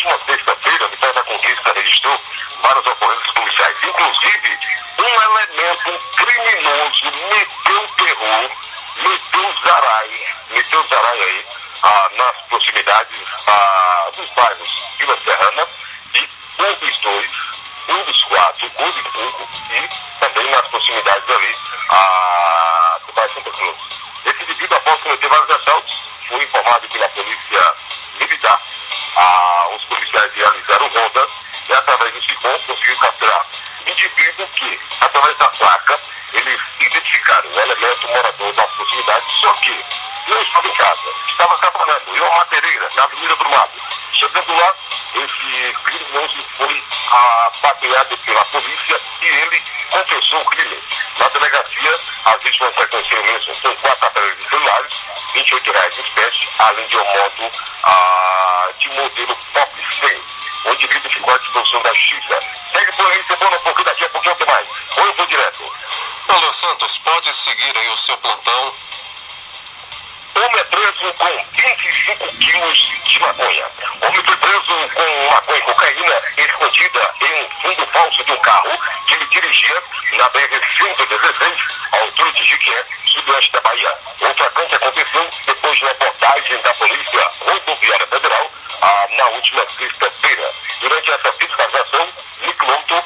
última sexta-feira, a Vitória da Conquista registrou várias ocorrências policiais, inclusive um elemento criminoso meteu terror, meteu zarai aí nas proximidades dos bairros Vila Serrana e um dos quatro, um dos cinco e também nas proximidades ali do bairro Santa Cruz. Esse indivíduo, após cometer vários assaltos, foi informado pela polícia militar. Os policiais realizaram rondas e através do SICOM conseguiram capturar indivíduo que, através da placa, eles identificaram o elemento morador das proximidades, só que não estava em casa, estava trabalhando em uma madeireira na Avenida Brumado. Chegando lá, esse criminoso foi apatrulhado pela polícia e ele confessou o crime. Na delegacia, as vítimas reconheceram mesmo com 4 aparelhos de celulares, R$28 em espécie, além de uma moto de modelo Pop 100. O indivíduo ficou à disposição da justiça. Segue por aí, Cebola, porque daqui a pouquinho tem mais. Ou eu vou direto. Olha, Santos, pode seguir aí o seu plantão. Homem é preso com 25 quilos de maconha. Homem foi preso com maconha e cocaína escondida em um fundo falso de um carro que ele dirigia na BR-116, à altura de Jiquié, sudoeste da Bahia. O flagrante aconteceu depois de uma abordagem da Polícia Rodoviária Federal na última sexta-feira. Durante essa fiscalização, no quilômetro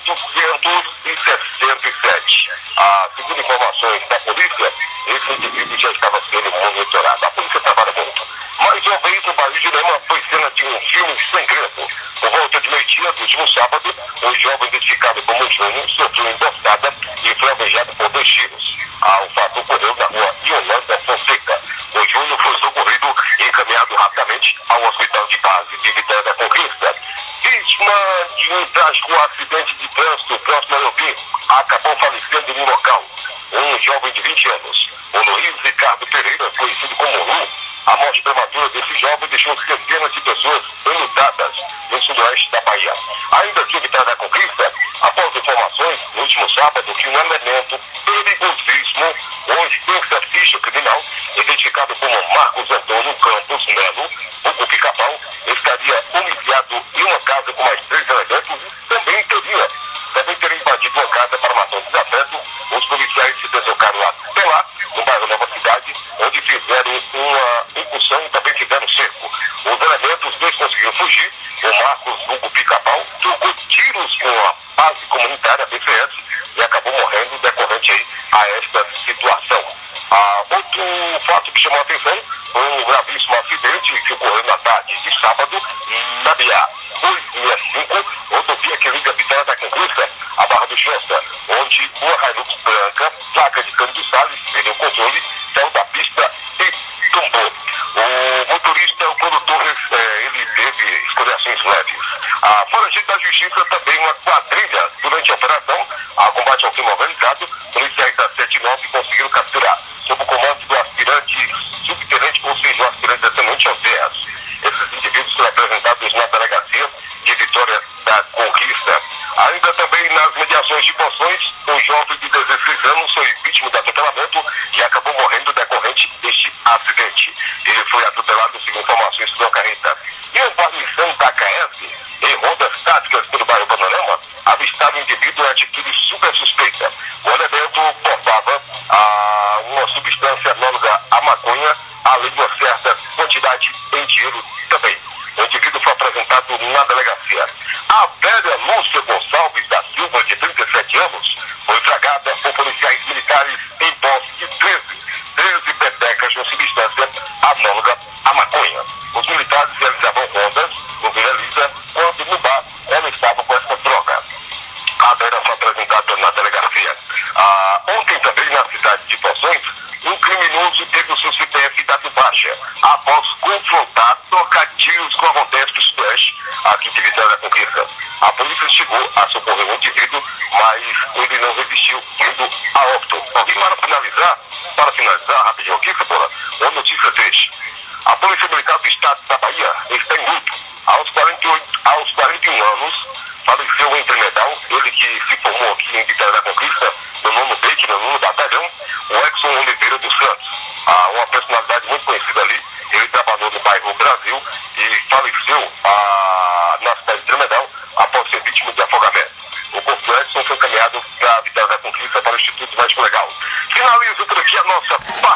867. Segundo informações da polícia, esse indivíduo já estava sendo monitorado. A polícia trabalha muito. Mais uma vez, o barril de Lema foi cena de um filme sangrento. Por volta de meio-dia do último sábado, o jovem identificado como Júnior sofreu emboscada e foi alvejado por 2 tiros. O fato ocorreu na rua Yolanda Fonseca. O Júnior foi socorrido e encaminhado rapidamente ao hospital de base de Vitória da Conquista. Vítima de um trágico acidente de trânsito próximo a Elvim, acabou falecendo no local. Um jovem de 20 anos, o Luiz Ricardo Pereira, conhecido como Lu. A morte prematura desse jovem deixou centenas de pessoas enlutadas no sudoeste da Bahia. Ainda aqui em Vitória da Conquista, após informações, no último sábado, que um elemento perigosíssimo, com extensa ficha criminal, identificado como Marcos Antônio Campos Melo, o Pica-Pau, estaria homiciado em uma casa com mais 3 elementos e também teria invadido uma casa para matar um desafeto. Os policiais se deslocaram até lá, no bairro Nova Cidade, onde fizeram uma incursão e também fizeram cerco. Os elementos, 2 conseguiram fugir. O Marcos, o Pica-Pau, trocou tiros com a base comunitária, a BCS, e acabou morrendo decorrente aí a esta situação. Outro fato que chamou a atenção foi um gravíssimo acidente que ocorreu na tarde de sábado na BA 265, rodovia que liga a Vitória da Conquista, a Barra do Choça, onde uma Hilux branca, placa de Cano dos Salles, perdeu o controle, saiu da pista e tombou. O motorista, o condutor, ele teve escoriações leves. Foragido da Justiça, também uma quadrilha durante a operação, a combate ao crime organizado, policiais da 79 conseguiram capturar, sob o comando do aspirante subtenente, ou seja, o aspirante ascendente Oséias. Esses indivíduos foram apresentados na delegacia de Vitória da Conquista. Ainda também nas mediações de Poções, um jovem de 16 anos foi vítima de atropelamento e acabou morrendo decorrente deste acidente. Ele foi atropelado, segundo informações do carreta. E uma guarnição da KS, em rondas táticas pelo bairro Panorama, avistava um indivíduo em atitude super suspeita. O elemento portava uma substância análoga à maconha, além de uma certa quantidade em dinheiro também. O indivíduo foi apresentado na delegacia. A velha Lúcia Gonçalves da Silva, de 37 anos, foi flagrada por policiais militares em posse de 13 petecas de uma substância análoga à maconha. Os militares realizavam rondas no Vila Elisa, quando no bar ela estava com essa droga. A velha foi apresentada na delegacia. Ontem também, na cidade de Poções, um criminoso teve o seu CPF dado baixa após confrontar trocadilhos com a Rondesp do Sudoeste, aqui de Vitória da Conquista. A polícia chegou a socorrer o indivíduo, mas ele não resistiu, indo a óbito. E para finalizar rapidinho aqui, Cebola, uma notícia triste. A Polícia Militar do Estado da Bahia está em luto. Aos 41 anos, faleceu em Tremedal, ele que se formou aqui em Vitória da Conquista, no 9º BEC, no 9º Batalhão, o Exxon Oliveira dos Santos. Uma personalidade muito conhecida ali, ele trabalhou no bairro Brasil e faleceu vítima de afogamento. O corpo do Edson foi encaminhado para a Vitória da Conquista para o Instituto Médico Legal. Finalizo por aqui a nossa